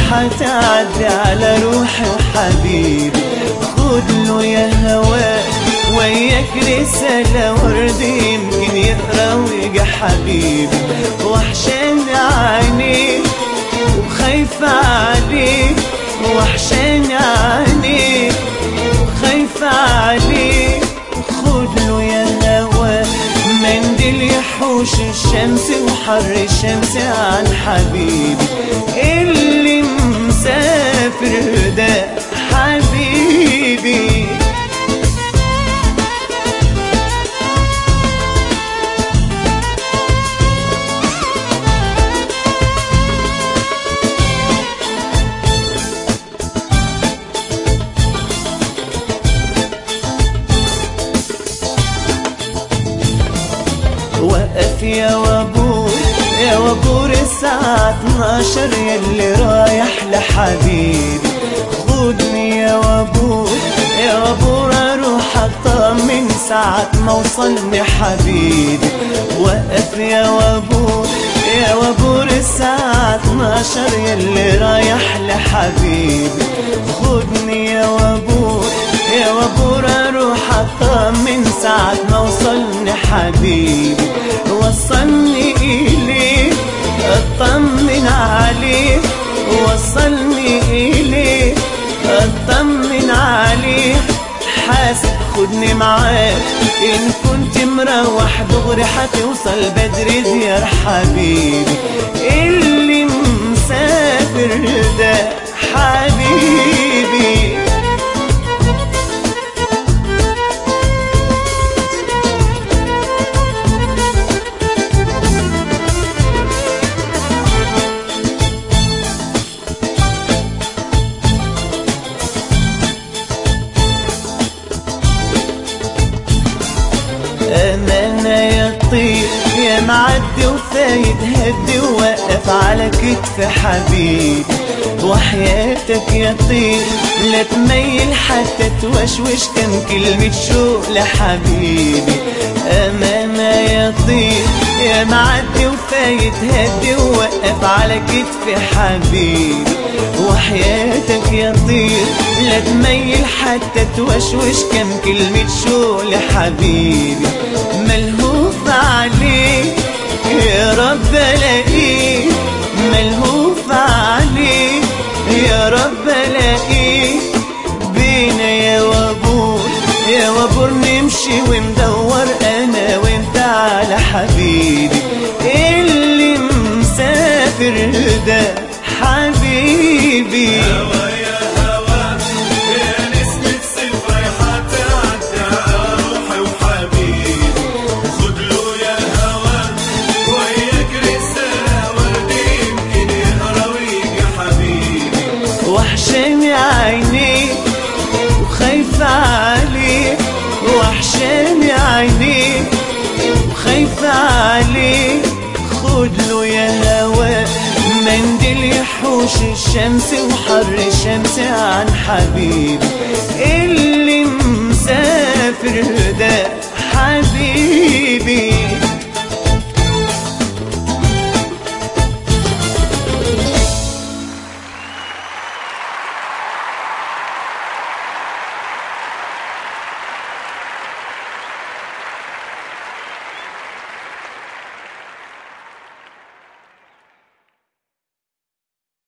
حتعدي على روحي وحبيبي، خدله يا هواه وياك رسالة ورد يمكن يقرا ويجي حبيبي. وحشاني عينيك وخايفة عليك، وحشاني عينيك وخايفة عليك، خدله يا هواه منديل يحوش الشمس وحر الشمس عن حبيبي اللي مسافر ده حبيبي. وقف يا وابور يا وابور الساعة 12 ياللي رايح لحبيبي، خدني يا وابور يا وابور اروح اطمن ساعة ما وصلني حبيبي. وقف يا وابور يا وابور الساعة 12 ياللي رايح لحبيبي، خدني يا وابور يا وابور اروح اطمن ساعة ما وصلني حبيبي. وصلني إليه اطمن عليه، وصلني إليه اطمن عليه، حاسب خدني معاك إن كنت مروح دغري هتوصل بدري ديار حبيبي اللي مسافر ده حبيبي. أمانة يا طير يا معدي وفايد هدي ووقف على كتف حبيبي، وحياتك يا طير لا تميل حتى توشوش كم كلمة شوق لحبيبي. أمانة يا طير يا معدي وفايد هدي ووقف على كتف حبيبي، وحياتك يا طير لا تميل حتى توشوش كم كلمة شوق لحبيبي. ملهوف عليك يا رب الاقيك، ملهوف عليك يا رب الاقيك، بينا يا وابور يا وابور نمشي وندور انا وانت على حبيبي اللي مسافر ده حبيبي. وحشاني عينيك وخايفة عليك، وحشاني عينيك وخايفة عليك، خدله يا هواه منديل يحوش الشمس وحر الشمس عن حبيبي اللي مسافر ده حبيبي.